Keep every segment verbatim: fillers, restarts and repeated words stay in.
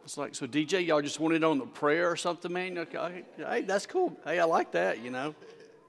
It's like, so D J, y'all just wanted on the prayer or something, man? Okay, hey, that's cool. Hey, I like that, you know.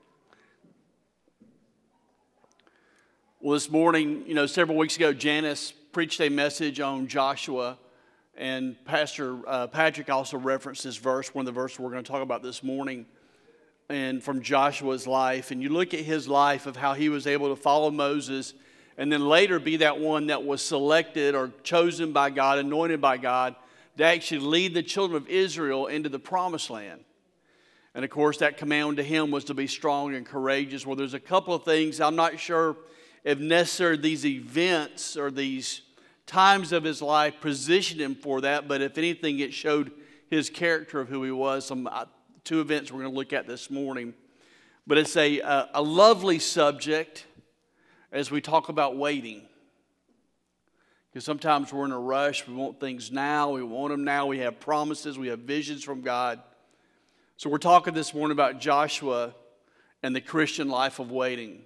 Well, this morning, you know, several weeks ago, Janice preached a message on Joshua, and Pastor uh, Patrick also referenced this verse, one of the verses we're going to talk about this morning, and from Joshua's life. And you look at his life of how he was able to follow Moses and then later be that one that was selected or chosen by God, anointed by God, to actually lead the children of Israel into the promised land. And of course, that command to him was to be strong and courageous. Well, there's a couple of things. I'm not sure if necessarily these events or these times of his life positioned him for that, but if anything, it showed his character of who he was. Some uh, two events we're going to look at this morning. But it's a, a, a lovely subject as we talk about waiting. Because sometimes we're in a rush. We want things now. We want them now. We have promises. We have visions from God. So we're talking this morning about Joshua and the Christian life of waiting.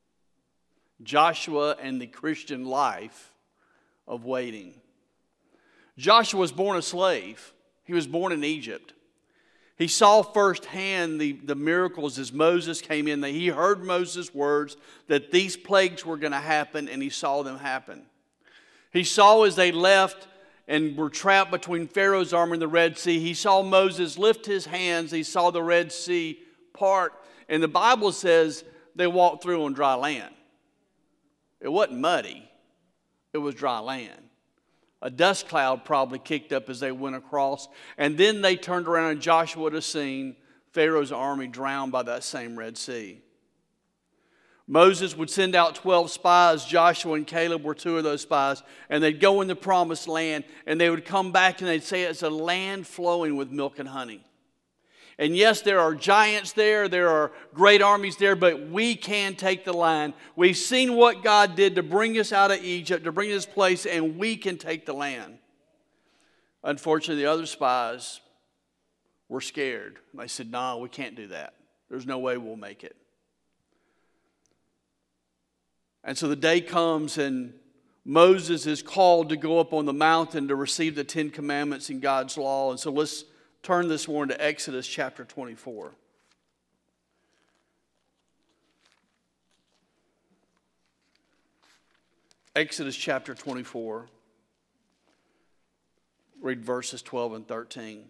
Joshua and the Christian life of waiting. Joshua was born a slave. He was born in Egypt. He saw firsthand the, the miracles as Moses came in. He heard Moses' words that these plagues were going to happen, and he saw them happen. He saw as they left and were trapped between Pharaoh's army and the Red Sea. He saw Moses lift his hands. He saw the Red Sea part. And the Bible says they walked through on dry land. It wasn't muddy. It was dry land. A dust cloud probably kicked up as they went across. And then they turned around and Joshua would have seen Pharaoh's army drowned by that same Red Sea. Moses would send out twelve spies. Joshua and Caleb were two of those spies. And they'd go in the promised land. And they would come back and they'd say it's a land flowing with milk and honey. And yes, there are giants there. There are great armies there. But we can take the land. We've seen what God did to bring us out of Egypt, to bring us this place. And we can take the land. Unfortunately, the other spies were scared. They said, no, we can't do that. There's no way we'll make it. And so the day comes and Moses is called to go up on the mountain to receive the Ten Commandments and God's law. And so let's turn this morning to Exodus chapter twenty-four. Exodus chapter twenty-four. Read verses twelve and thirteen.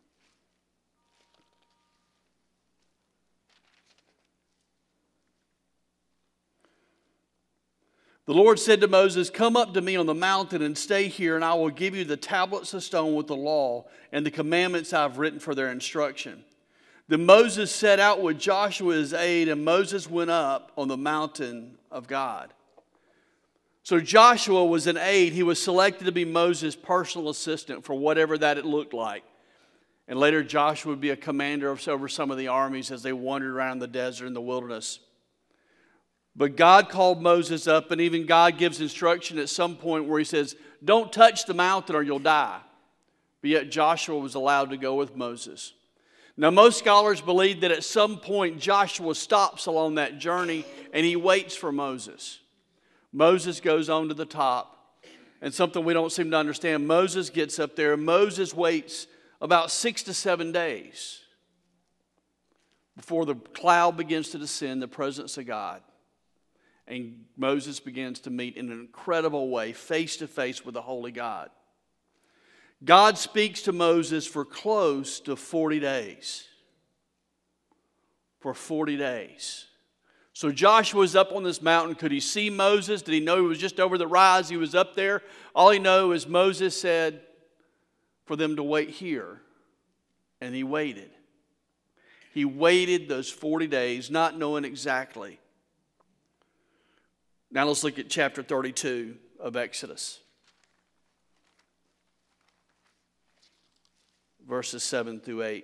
The Lord said to Moses, come up to me on the mountain and stay here, and I will give you the tablets of stone with the law and the commandments I have written for their instruction. Then Moses set out with Joshua his aide, and Moses went up on the mountain of God. So Joshua was an aide. He was selected to be Moses' personal assistant for whatever that it looked like. And later Joshua would be a commander over some of the armies as they wandered around the desert and the wilderness. But God called Moses up, and even God gives instruction at some point where he says, don't touch the mountain or you'll die. But yet Joshua was allowed to go with Moses. Now most scholars believe that at some point Joshua stops along that journey and he waits for Moses. Moses goes on to the top. And something we don't seem to understand, Moses gets up there and Moses waits about six to seven days before the cloud begins to descend, the presence of God. And Moses begins to meet in an incredible way, face to face with the holy God. God speaks to Moses for close to forty days. For forty days. So Joshua's up on this mountain. Could he see Moses? Did he know he was just over the rise? He was up there. All he knows is Moses said for them to wait here. And he waited. He waited those forty days, not knowing exactly. Now let's look at chapter thirty-two of Exodus. Verses seven through eight.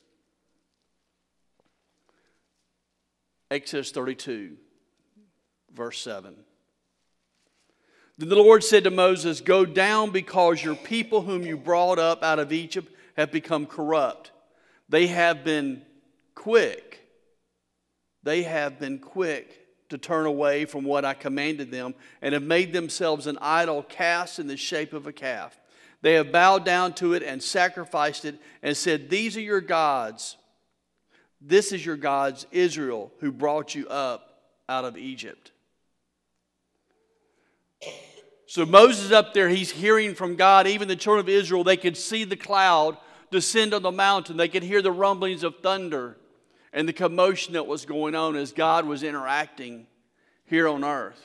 Exodus thirty-two, verse seven. Then the Lord said to Moses, go down because your people whom you brought up out of Egypt have become corrupt. They have been quick. They have been quick to turn away from what I commanded them, and have made themselves an idol cast in the shape of a calf. They have bowed down to it and sacrificed it and said, these are your gods. This is your gods, Israel, who brought you up out of Egypt. So Moses is up there, he's hearing from God. Even the children of Israel, they could see the cloud descend on the mountain. They could hear the rumblings of thunder and the commotion that was going on as God was interacting here on earth.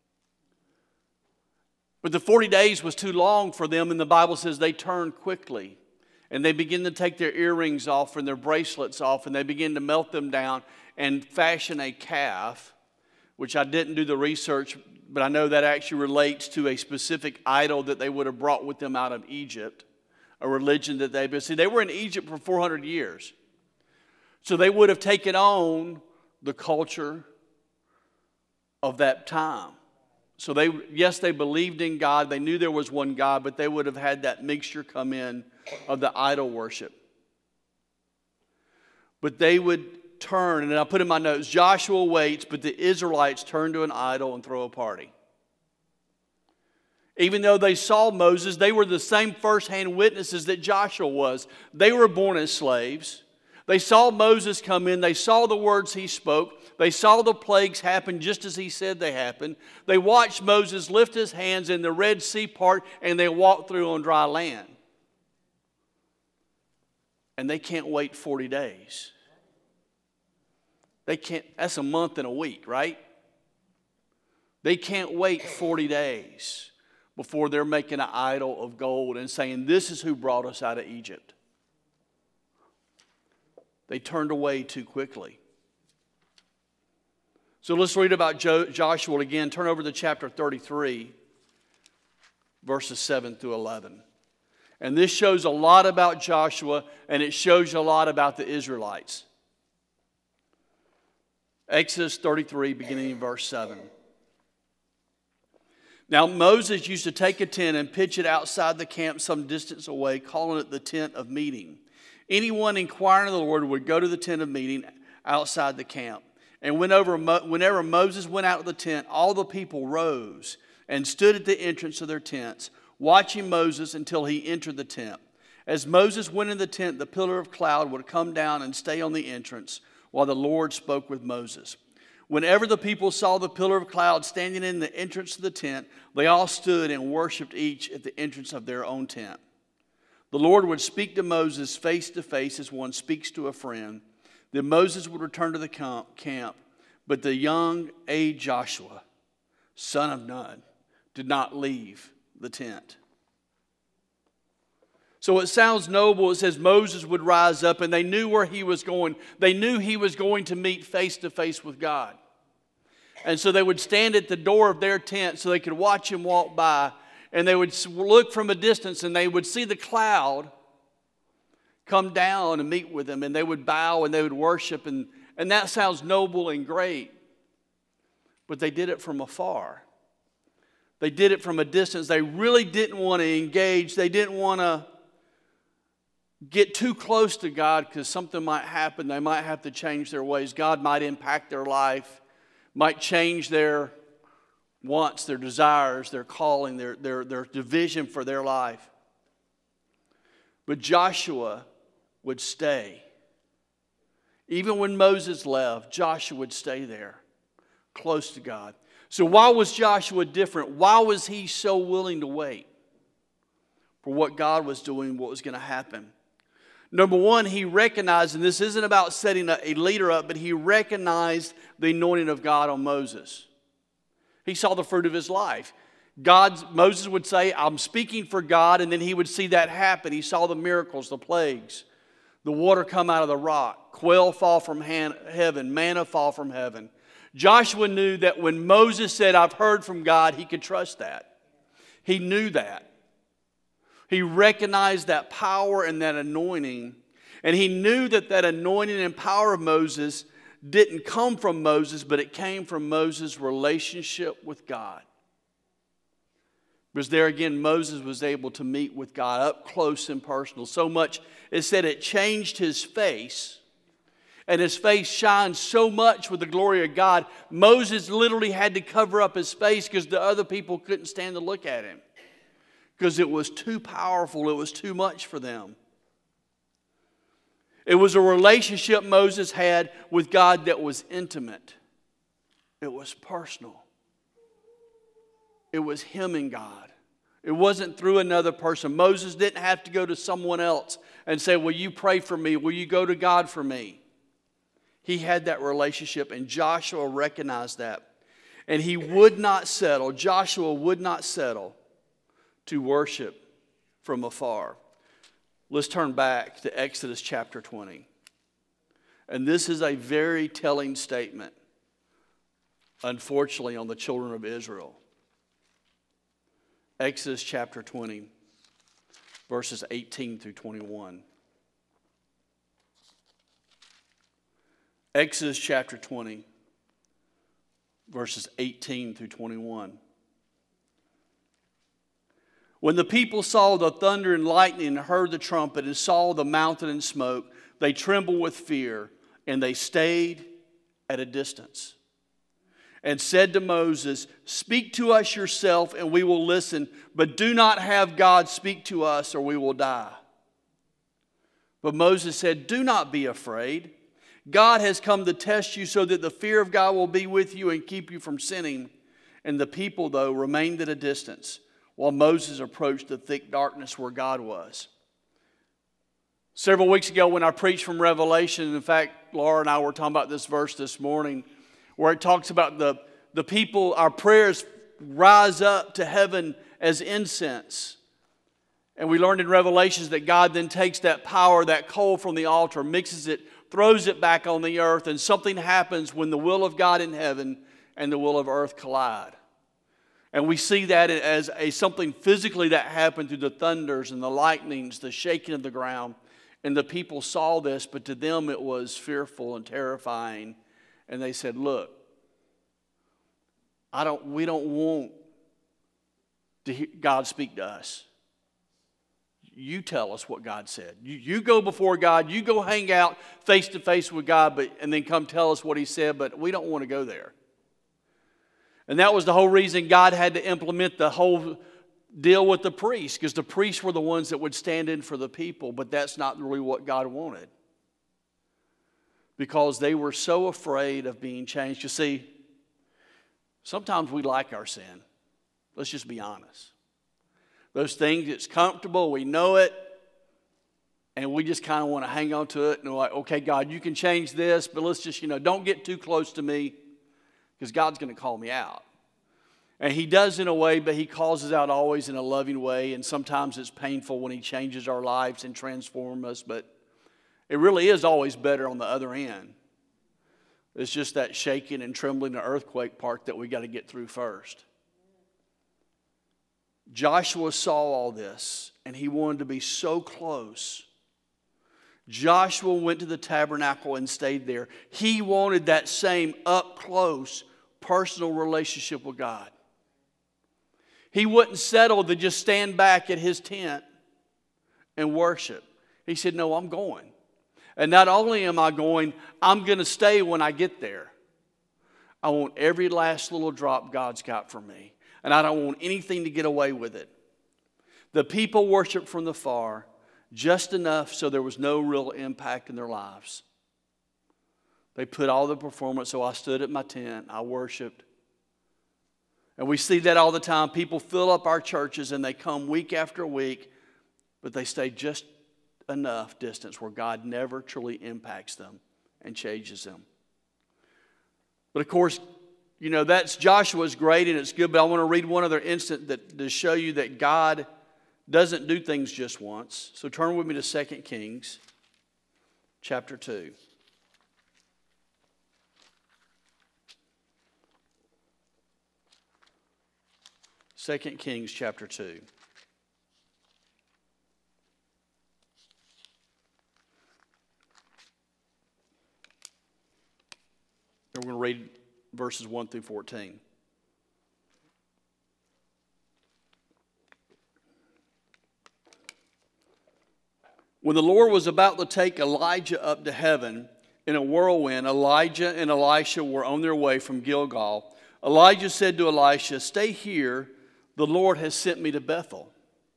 But the forty days was too long for them, and the Bible says they turned quickly. And they begin to take their earrings off and their bracelets off, and they begin to melt them down and fashion a calf, which I didn't do the research, but I know that actually relates to a specific idol that they would have brought with them out of Egypt, a religion that they, but see, they were in Egypt for four hundred years. So they would have taken on the culture of that time. So they, yes, they believed in God. They knew there was one God, but they would have had that mixture come in of the idol worship. But they would turn, and I put in my notes, Joshua waits, but the Israelites turn to an idol and throw a party. Even though they saw Moses, they were the same firsthand witnesses that Joshua was. They were born as slaves. They saw Moses come in. They saw the words he spoke. They saw the plagues happen just as he said they happened. They watched Moses lift his hands in the Red Sea part, and they walked through on dry land. And they can't wait forty days. They can't, that's a month and a week, right? They can't wait forty days before they're making an idol of gold and saying, this is who brought us out of Egypt. They turned away too quickly. So let's read about Jo- Joshua again. Turn over to chapter thirty-three, verses seven through eleven. And this shows a lot about Joshua, and it shows you a lot about the Israelites. Exodus thirty-three, beginning in verse seven. Now Moses used to take a tent and pitch it outside the camp some distance away, calling it the tent of meeting. Anyone inquiring of the Lord would go to the tent of meeting outside the camp. And whenever, whenever Moses went out of the tent, all the people rose and stood at the entrance of their tents, watching Moses until he entered the tent. As Moses went in the tent, the pillar of cloud would come down and stay on the entrance while the Lord spoke with Moses. Whenever the people saw the pillar of cloud standing in the entrance of the tent, they all stood and worshiped each at the entrance of their own tent. The Lord would speak to Moses face to face as one speaks to a friend. Then Moses would return to the camp, but the young aged Joshua, son of Nun, did not leave the tent. So it sounds noble. It says Moses would rise up, and they knew where he was going. They knew he was going to meet face to face with God. And so they would stand at the door of their tent so they could watch him walk by. And they would look from a distance, and they would see the cloud come down and meet with them. And they would bow and they would worship. And, and that sounds noble and great. But they did it from afar. They did it from a distance. They really didn't want to engage. They didn't want to get too close to God because something might happen. They might have to change their ways. God might impact their life, might change their wants, their desires, their calling, their, their, their division for their life. But Joshua would stay. Even when Moses left, Joshua would stay there, close to God. So why was Joshua different? Why was he so willing to wait for what God was doing, what was going to happen? Number one, he recognized, and this isn't about setting a leader up, but he recognized the anointing of God on Moses. He saw the fruit of his life. God, Moses would say, I'm speaking for God, and then he would see that happen. He saw the miracles, the plagues, the water come out of the rock, quail fall from heaven, manna fall from heaven. Joshua knew that when Moses said, I've heard from God, he could trust that. He knew that. He recognized that power and that anointing. And he knew that that anointing and power of Moses didn't come from Moses, but it came from Moses' relationship with God. Because there again, Moses was able to meet with God up close and personal. So much, it said it changed his face. And his face shined so much with the glory of God, Moses literally had to cover up his face because the other people couldn't stand to look at him. because it was too powerful. It was too much for them. It was a relationship Moses had with God that was intimate. It was personal. It was him and God. It wasn't through another person. Moses didn't have to go to someone else and say, will you pray for me? Will you go to God for me? He had that relationship, and Joshua recognized that. And he would not settle, Joshua would not settle to worship from afar. Let's turn back to Exodus chapter twenty. And this is a very telling statement, unfortunately, on the children of Israel. Exodus chapter twenty, verses eighteen through twenty-one. Exodus chapter twenty, verses eighteen through twenty-one. When the people saw the thunder and lightning and heard the trumpet and saw the mountain and smoke, they trembled with fear, and they stayed at a distance and said to Moses, speak to us yourself and we will listen, but do not have God speak to us or we will die. But Moses said, do not be afraid. God has come to test you so that the fear of God will be with you and keep you from sinning. And the people, though, remained at a distance while Moses approached the thick darkness where God was. Several weeks ago when I preached from Revelation, in fact, Laura and I were talking about this verse this morning, where it talks about the, the people, our prayers rise up to heaven as incense. And we learned in Revelations that God then takes that power, that coal from the altar, mixes it, throws it back on the earth, and something happens when the will of God in heaven and the will of earth collide. And we see that as a, something physically that happened through the thunders and the lightnings, the shaking of the ground. And the people saw this, but to them it was fearful and terrifying. And they said, look, I don't, we don't want to hear God speak to us. You tell us what God said. You, you go before God. You go hang out face to face with God, but, and then come tell us what he said, but we don't want to go there. And that was the whole reason God had to implement the whole deal with the priests, because the priests were the ones that would stand in for the people, but that's not really what God wanted. Because they were so afraid of being changed. You see, sometimes we like our sin. Let's just be honest. Those things, it's comfortable, we know it, and we just kind of want to hang on to it. And we're like, okay, God, you can change this, but let's just, you know, don't get too close to me, because God's going to call me out. And he does in a way, but he calls us out always in a loving way. And sometimes it's painful when he changes our lives and transforms us, but it really is always better on the other end. It's just that shaking and trembling and earthquake part that we got to get through first. Joshua saw all this, and he wanted to be so close. Joshua went to the tabernacle and stayed there. He wanted that same up-close, personal relationship with God. He wouldn't settle to just stand back at his tent and worship. He said, no, I'm going. And not only am I going, I'm going to stay when I get there. I want every last little drop God's got for me. And I don't want anything to get away with it. The people worshiped from the far, just enough so there was no real impact in their lives. They put all the performance, so I stood at my tent, I worshiped. And we see that all the time. People fill up our churches and they come week after week, but they stay just enough distance where God never truly impacts them and changes them. But of course, you know, that's Joshua's great and it's good, but I want to read one other instant that to show you that God doesn't do things just once. So turn with me to Second Kings chapter two. Second Kings chapter two. We're going to read verses one through fourteen. When the Lord was about to take Elijah up to heaven in a whirlwind, Elijah and Elisha were on their way from Gilgal. Elijah said to Elisha, "Stay here, the Lord has sent me to Bethel."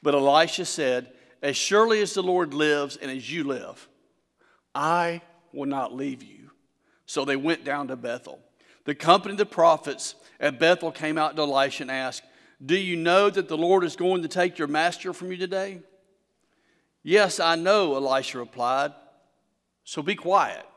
But Elisha said, as surely as the Lord lives and as you live, I will not leave you. So they went down to Bethel. The company of the prophets at Bethel came out to Elisha and asked, do you know that the Lord is going to take your master from you today? Yes, I know, Elisha replied. So be quiet.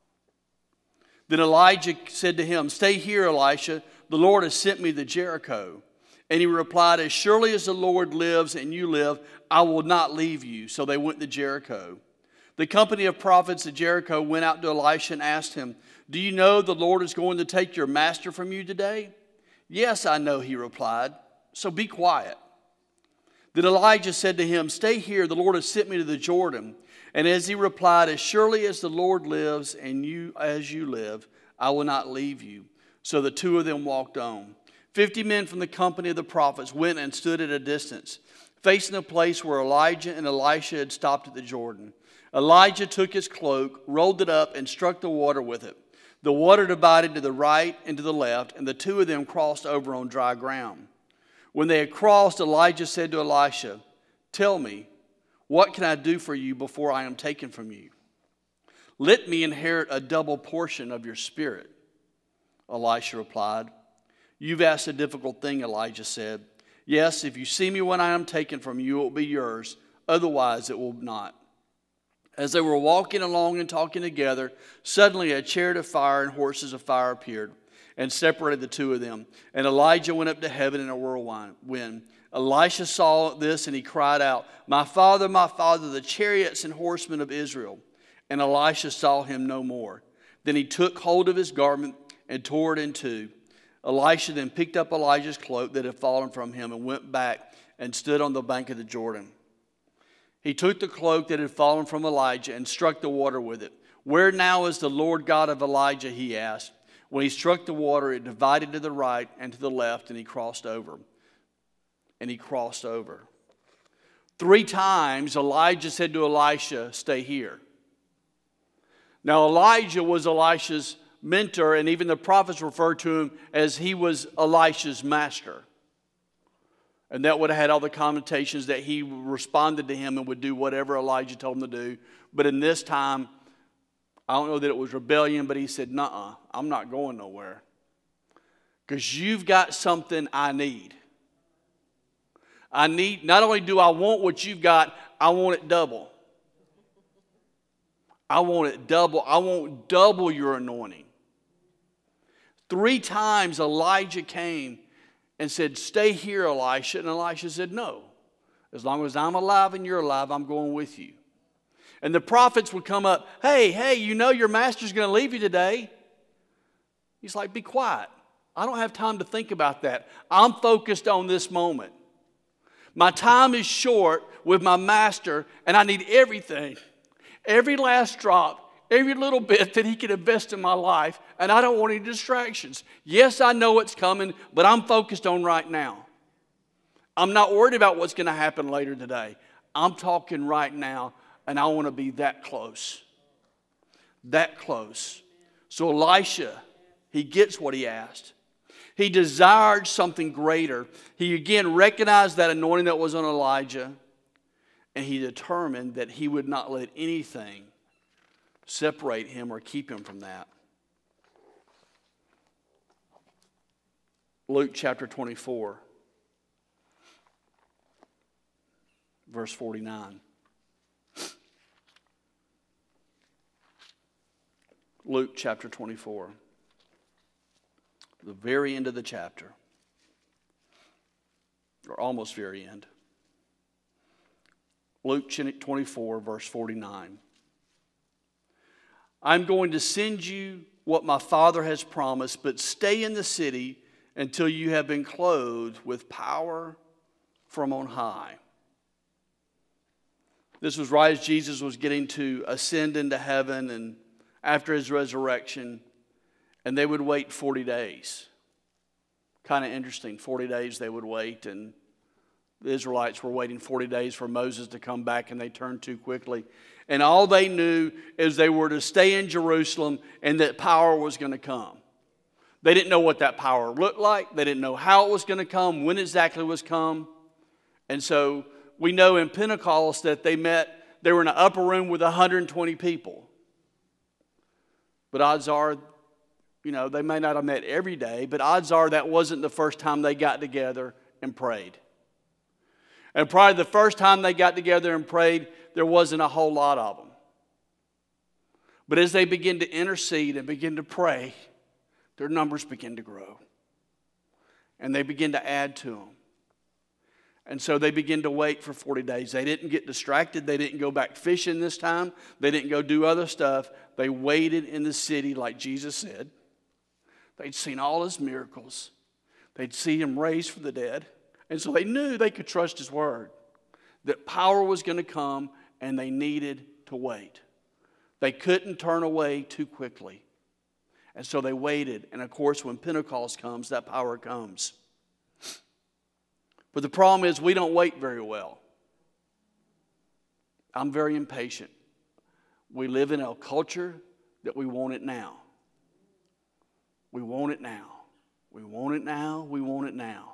Then Elijah said to him, stay here, Elisha. The Lord has sent me to Jericho. And he replied, as surely as the Lord lives and you live, I will not leave you. So they went to Jericho. The company of prophets at Jericho went out to Elisha and asked him, do you know the Lord is going to take your master from you today? Yes, I know, he replied. So be quiet. Then Elijah said to him, stay here, the Lord has sent me to the Jordan. And as he replied, as surely as the Lord lives and you as you live, I will not leave you. So the two of them walked on. Fifty men from the company of the prophets went and stood at a distance, facing the place where Elijah and Elisha had stopped at the Jordan. Elijah took his cloak, rolled it up, and struck the water with it. The water divided to the right and to the left, and the two of them crossed over on dry ground. When they had crossed, Elijah said to Elisha, tell me, what can I do for you before I am taken from you? Let me inherit a double portion of your spirit. Elisha replied, you've asked a difficult thing, Elijah said. Yes, if you see me when I am taken from you, it will be yours. Otherwise, it will not. As they were walking along and talking together, suddenly a chariot of fire and horses of fire appeared and separated the two of them. And Elijah went up to heaven in a whirlwind. Elisha saw this and he cried out, my father, my father, the chariots and horsemen of Israel. And Elisha saw him no more. Then he took hold of his garment and tore it in two. Elisha then picked up Elijah's cloak that had fallen from him and went back and stood on the bank of the Jordan. He took the cloak that had fallen from Elijah and struck the water with it. Where now is the Lord God of Elijah, he asked. When he struck the water, it divided to the right and to the left, and he crossed over. And he crossed over. Three times Elijah said to Elisha, stay here. Now Elijah was Elisha's mentor, and even the prophets referred to him as he was Elisha's master. And that would have had all the connotations that he responded to him and would do whatever Elijah told him to do. But in this time, I don't know that it was rebellion, but he said, nuh-uh, I'm not going nowhere. Because you've got something I need. I need, not only do I want what you've got, I want it double. I want it double. I want double your anointing. Three times Elijah came and said, stay here, Elisha. And Elisha said, no. As long as I'm alive and you're alive, I'm going with you. And the prophets would come up, hey, hey, you know your master's going to leave you today. He's like, be quiet. I don't have time to think about that. I'm focused on this moment. My time is short with my master, and I need everything, every last drop, every little bit that he can invest in my life, and I don't want any distractions. Yes, I know it's coming, but I'm focused on right now. I'm not worried about what's going to happen later today. I'm talking right now, and I want to be that close. That close. So Elisha, he gets what he asked. He desired something greater. He again recognized that anointing that was on Elijah, and he determined that he would not let anything separate him or keep him from that. Luke chapter twenty-four, verse forty-nine. Luke chapter twenty-four, the very end of the chapter, or almost very end. Luke twenty-four, verse forty-nine. I'm going to send you what my Father has promised, but stay in the city until you have been clothed with power from on high. This was right as Jesus was getting to ascend into heaven and after his resurrection, and they would wait forty days. Kind of interesting, forty days they would wait, and the Israelites were waiting forty days for Moses to come back, and they turned too quickly. And all they knew is they were to stay in Jerusalem and that power was going to come. They didn't know what that power looked like. They didn't know how it was going to come, when exactly it was come. And so we know in Pentecost that they met, they were in an upper room with one hundred twenty people. But odds are, you know, they may not have met every day, but odds are that wasn't the first time they got together and prayed. And probably the first time they got together and prayed, there wasn't a whole lot of them. But as they begin to intercede and begin to pray, their numbers begin to grow. And they begin to add to them. And so they begin to wait for forty days. They didn't get distracted. They didn't go back fishing this time. They didn't go do other stuff. They waited in the city like Jesus said. They'd seen all his miracles. They'd seen him raised from the dead. And so they knew they could trust his word. That power was going to come and they needed to wait. They couldn't turn away too quickly. And so they waited. And of course, when Pentecost comes, that power comes. But the problem is we don't wait very well. I'm very impatient. We live in a culture that we want it now. We want it now. We want it now. We want it now.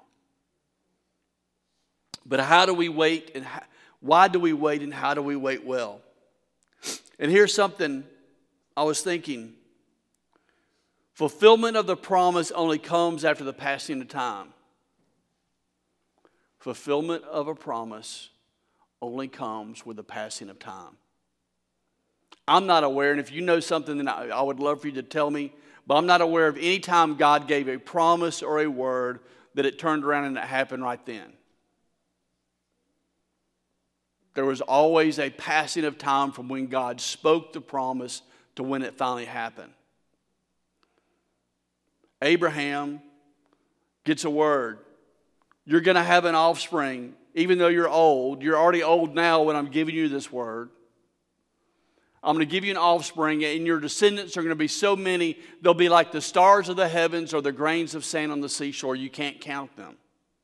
But how do we wait, and how, why do we wait, and how do we wait well? And here's something I was thinking. Fulfillment of the promise only comes after the passing of time. Fulfillment of a promise only comes with the passing of time. I'm not aware, and if you know something, then I, I would love for you to tell me, but I'm not aware of any time God gave a promise or a word that it turned around and it happened right then. There was always a passing of time from when God spoke the promise to when it finally happened. Abraham gets a word. You're going to have an offspring. Even though you're old, you're already old now when I'm giving you this word. I'm going to give you an offspring, and your descendants are going to be so many, they'll be like the stars of the heavens or the grains of sand on the seashore. You can't count them.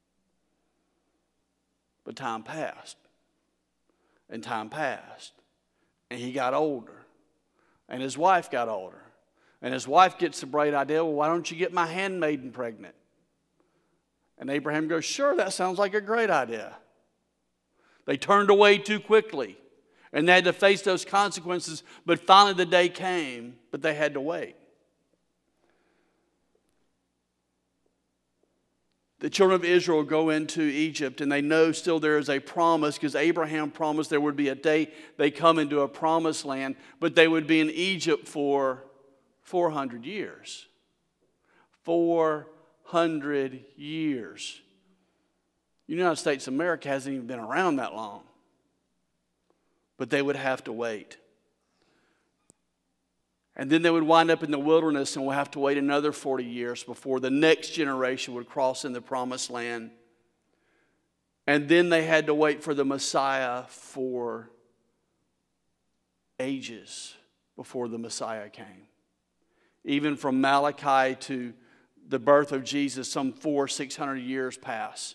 But time passed. And time passed. And he got older. And his wife got older. And his wife gets the bright idea, well, why don't you get my handmaiden pregnant? And Abraham goes, sure, that sounds like a great idea. They turned away too quickly. And they had to face those consequences. But finally the day came, but they had to wait. The children of Israel go into Egypt, and they know still there is a promise, because Abraham promised there would be a day they come into a promised land, but they would be in Egypt for four hundred years. four hundred years. The United States of America hasn't even been around that long. But they would have to wait. And then they would wind up in the wilderness and would have to wait another forty years before the next generation would cross in the promised land. And then they had to wait for the Messiah for ages before the Messiah came. Even from Malachi to the birth of Jesus, some four, six hundred years pass.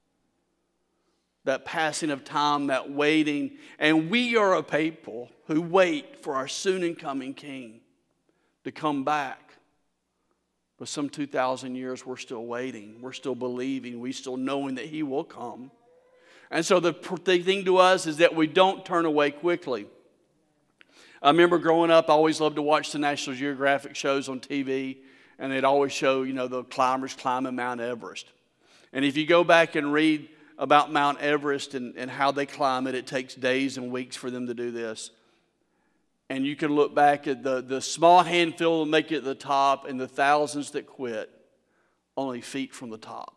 That passing of time, that waiting. And we are a people who wait for our soon and coming King to come back. But some two thousand years we're still waiting. We're still believing. We're still knowing that he will come. And so the thing to us is that we don't turn away quickly. I remember growing up, I always loved to watch the National Geographic shows on T V. And they'd always show, you know, the climbers climbing Mount Everest. And if you go back and read about Mount Everest and, and how they climb it, it takes days and weeks for them to do this. And you can look back at the, the small handful that make it to the top and the thousands that quit, only feet from the top.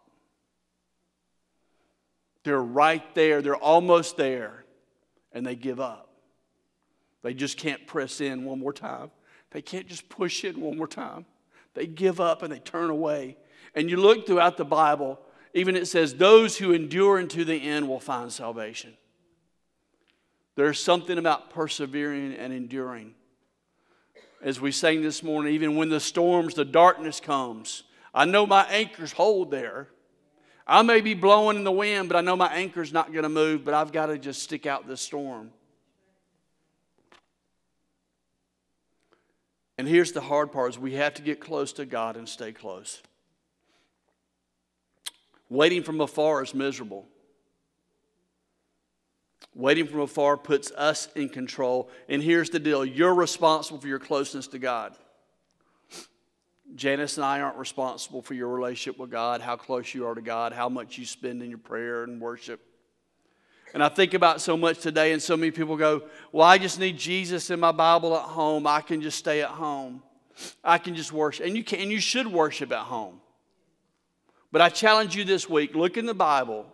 They're right there. They're almost there. And they give up. They just can't press in one more time. They can't just push in one more time. They give up and they turn away. And you look throughout the Bible, even it says, those who endure unto the end will find salvation. There's something about persevering and enduring. As we sang this morning, even when the storms, the darkness comes, I know my anchor's hold there. I may be blowing in the wind, but I know my anchor's not going to move, but I've got to just stick out this storm. And here's the hard part, is we have to get close to God and stay close. Waiting from afar is miserable. Waiting from afar puts us in control. And here's the deal. You're responsible for your closeness to God. Janice and I aren't responsible for your relationship with God, how close you are to God, how much you spend in your prayer and worship. And I think about so much today, and so many people go, well, I just need Jesus in my Bible at home. I can just stay at home. I can just worship. And you can, and you should worship at home. But I challenge you this week, look in the Bible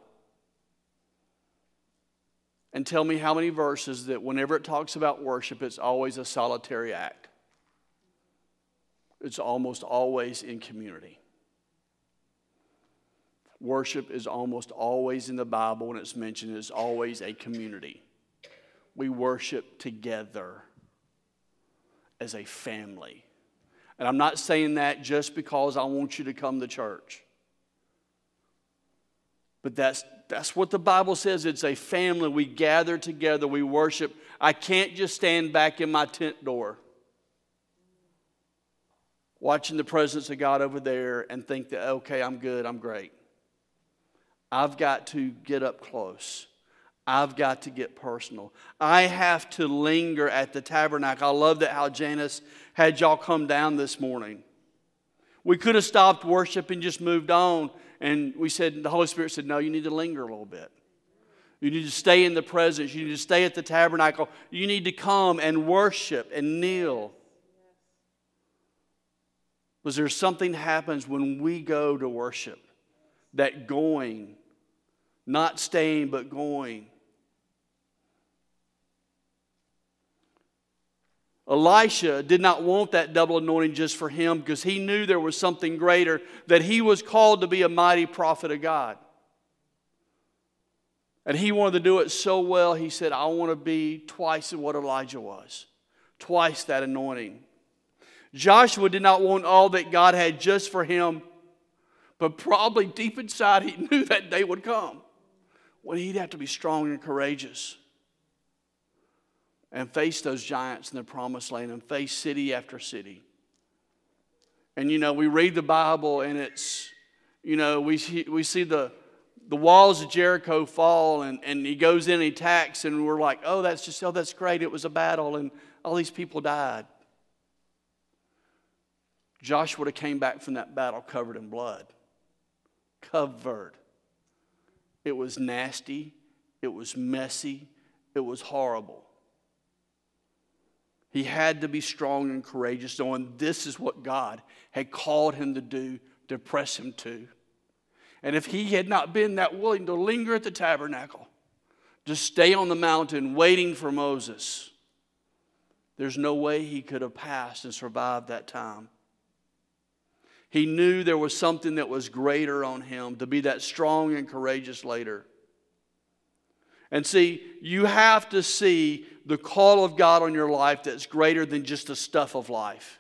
and tell me how many verses that whenever it talks about worship, it's always a solitary act. It's almost always in community. Worship is almost always in the Bible when it's mentioned. It's always a community. We worship together as a family. And I'm not saying that just because I want you to come to church. But that's, that's what the Bible says. It's a family. We gather together. We worship. I can't just stand back in my tent door watching the presence of God over there and think that, okay, I'm good, I'm great. I've got to get up close. I've got to get personal. I have to linger at the tabernacle. I love that how Janice had y'all come down this morning. We could have stopped worship and just moved on. And we said, the Holy Spirit said, no, you need to linger a little bit. You need to stay in the presence. You need to stay at the tabernacle. You need to come and worship and kneel. Because there's something happens when we go to worship. That going, not staying, but going. Elisha did not want that double anointing just for him because he knew there was something greater, that he was called to be a mighty prophet of God. And he wanted to do it so well, he said, I want to be twice what Elijah was. Twice that anointing. Joshua did not want all that God had just for him, but probably deep inside he knew that day would come when he'd have to be strong and courageous and face those giants in the promised land and face city after city. And, you know, we read the Bible and it's, you know, we see, we see the, the walls of Jericho fall and, and he goes in and he attacks and we're like, oh, that's just, oh, that's great. It was a battle and all these people died. Joshua would have came back from that battle covered in blood. Covered. It was nasty. It was messy. It was horrible. He had to be strong and courageous, knowing this is what God had called him to do, to press him to. And if he had not been that willing to linger at the tabernacle, to stay on the mountain waiting for Moses, there's no way he could have passed and survived that time. He knew there was something that was greater on him, to be that strong and courageous leader. And see, you have to see the call of God on your life that's greater than just the stuff of life.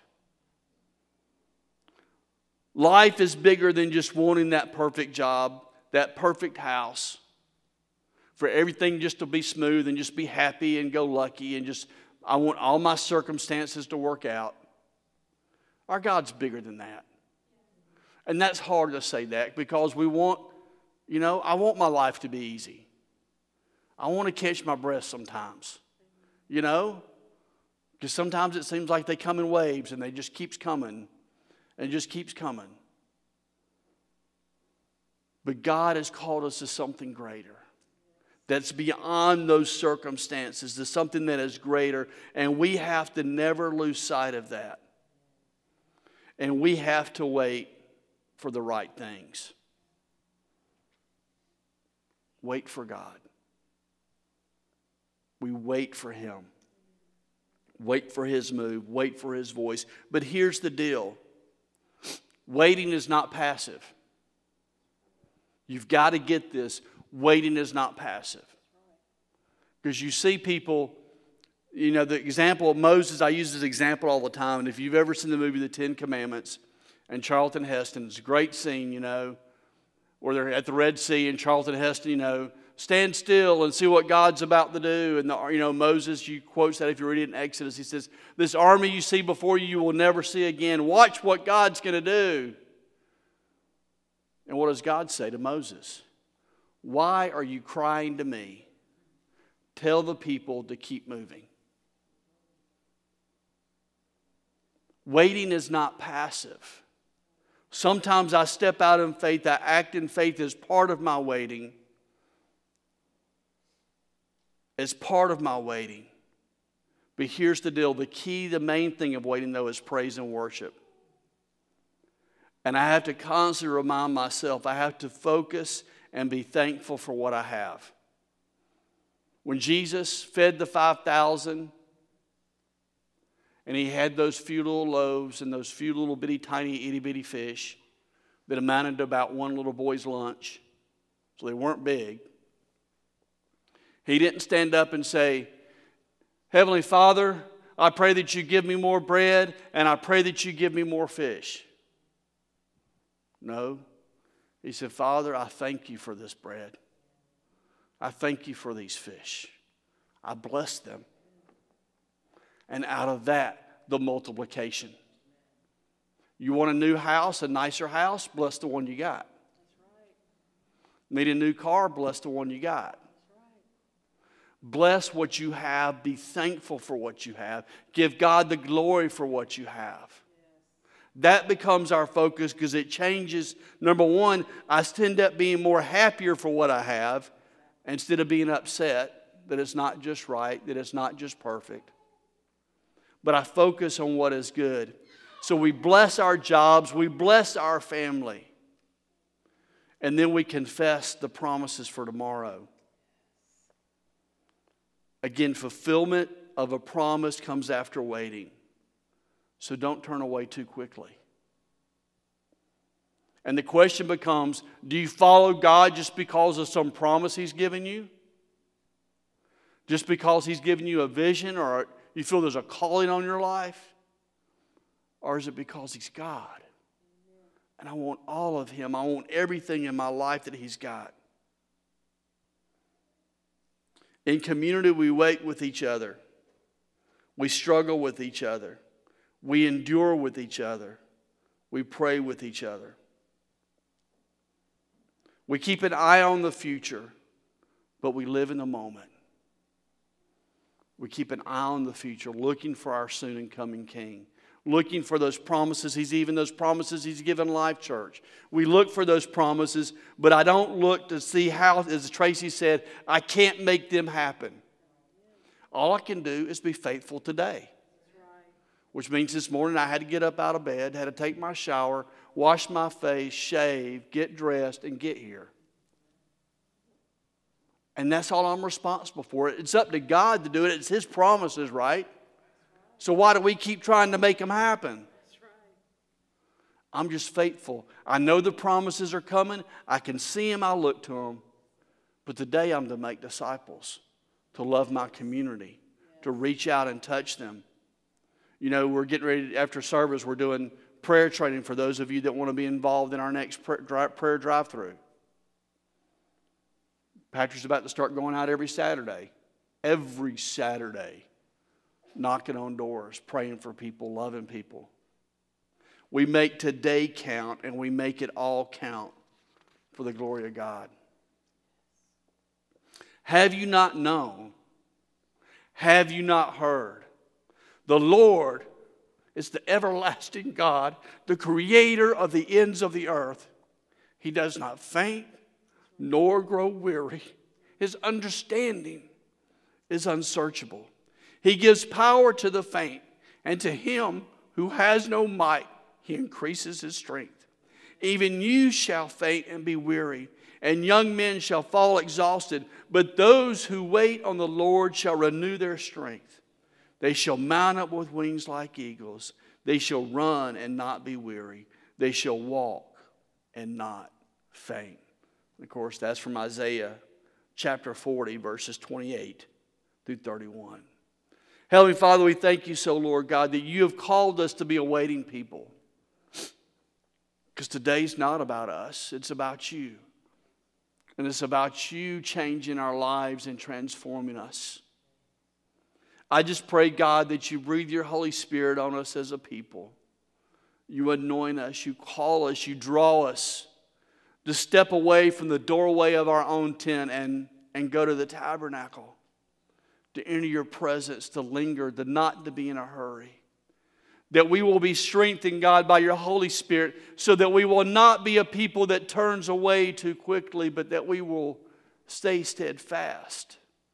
Life is bigger than just wanting that perfect job, that perfect house, for everything just to be smooth and just be happy and go lucky and just, I want all my circumstances to work out. Our God's bigger than that. And that's hard to say that because we want, you know, I want my life to be easy. I want to catch my breath sometimes, you know, because sometimes it seems like they come in waves and they just keeps coming and it just keeps coming. But God has called us to something greater that's beyond those circumstances, to something that is greater, and we have to never lose sight of that. And we have to wait for the right things. Wait for God. We wait for Him. Wait for His move. Wait for His voice. But here's the deal. Waiting is not passive. You've got to get this. Waiting is not passive. Because you see people, you know, the example of Moses, I use this example all the time. And if you've ever seen the movie The Ten Commandments, and Charlton Heston, it's a great scene, you know, where they're at the Red Sea and Charlton Heston, you know, stand still and see what God's about to do. And, the, you know, Moses, you quotes that if you read it in Exodus, he says, this army you see before you, you will never see again. Watch what God's going to do. And what does God say to Moses? Why are you crying to me? tell the people to keep moving. Waiting is not passive. Sometimes I step out in faith, I act in faith as part of my waiting. As part of my waiting. But here's the deal. The key, the main thing of waiting, though, is praise and worship. And I have to constantly remind myself, I have to focus and be thankful for what I have. When Jesus fed the five thousand, and he had those few little loaves and those few little bitty tiny itty bitty fish that amounted to about one little boy's lunch, so they weren't big. He didn't stand up and say, Heavenly Father, I pray that you give me more bread, and I pray that you give me more fish. No. He said, Father, I thank you for this bread. I thank you for these fish. I bless them. And out of that, the multiplication. You want a new house, a nicer house? Bless the one you got. Need a new car? Bless the one you got. Bless what you have. Be thankful for what you have. Give God the glory for what you have. That becomes our focus because it changes. Number one, I end up being more happier for what I have instead of being upset that it's not just right, that it's not just perfect. But I focus on what is good. So we bless our jobs, we bless our family. And then we confess the promises for tomorrow. Again, fulfillment of a promise comes after waiting. So don't turn away too quickly. And the question becomes, do you follow God just because of some promise He's given you? Just because He's given you a vision or you feel there's a calling on your life? Or is it because He's God? And I want all of Him. I want everything in my life that He's got. In community, we wait with each other. We struggle with each other. We endure with each other. We pray with each other. We keep an eye on the future, but we live in the moment. We keep an eye on the future, looking for our soon and coming King. Looking for those promises. He's even those promises He's given Life Church. We look for those promises, but I don't look to see how, as Tracy said, I can't make them happen. All I can do is be faithful today. Which means this morning I had to get up out of bed, had to take my shower, wash my face, shave, get dressed, and get here. And that's all I'm responsible for. It's up to God to do it. It's His promises, right? So why do we keep trying to make them happen? I'm just faithful. I know the promises are coming. I can see them. I look to them. But today I'm to make disciples, to love my community, to reach out and touch them. You know, we're getting ready, after service, we're doing prayer training for those of you that want to be involved in our next prayer drive-through. Patrick's about to start going out every Saturday. Every Saturday. Knocking on doors, praying for people, loving people. We make today count, and we make it all count for the glory of God. Have you not known? Have you not heard? The Lord is the everlasting God, the creator of the ends of the earth. He does not faint nor grow weary. His understanding is unsearchable. He gives power to the faint, and to him who has no might, He increases his strength. Even you shall faint and be weary, and young men shall fall exhausted. But those who wait on the Lord shall renew their strength. They shall mount up with wings like eagles. They shall run and not be weary. They shall walk and not faint. And of course, that's from Isaiah chapter forty, verses twenty-eight through thirty-one. Heavenly Father, we thank you so, Lord God, that you have called us to be a waiting people. Because today's not about us, it's about you. And it's about you changing our lives and transforming us. I just pray, God, that you breathe your Holy Spirit on us as a people. You anoint us, you call us, you draw us to step away from the doorway of our own tent and, and go to the tabernacle. to enter your presence, to linger, to not to be in a hurry. That we will be strengthened, God, by your Holy Spirit, so that we will not be a people that turns away too quickly, but that we will stay steadfast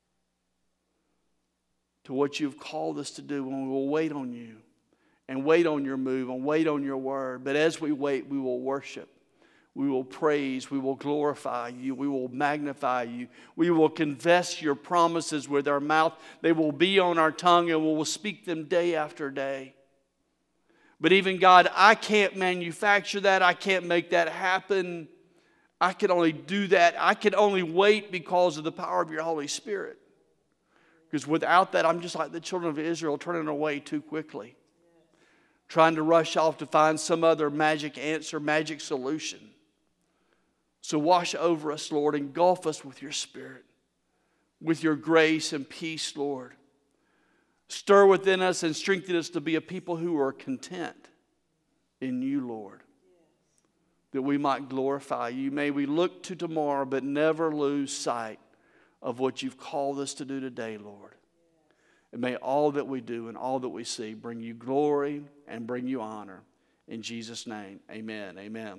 to what you've called us to do, and we will wait on you and wait on your move and wait on your word. But as we wait, we will worship. We will praise, we will glorify you, we will magnify you. We will confess your promises with our mouth. They will be on our tongue, and we will speak them day after day. But even, God, I can't manufacture that. I can't make that happen. I can only do that. I can only wait because of the power of your Holy Spirit. Because without that, I'm just like the children of Israel, turning away too quickly, trying to rush off to find some other magic answer, magic solution. So wash over us, Lord, engulf us with your Spirit, with your grace and peace, Lord. Stir within us and strengthen us to be a people who are content in you, Lord, that we might glorify you. May we look to tomorrow, but never lose sight of what you've called us to do today, Lord. And may all that we do and all that we see bring you glory and bring you honor. In Jesus' name, amen. Amen.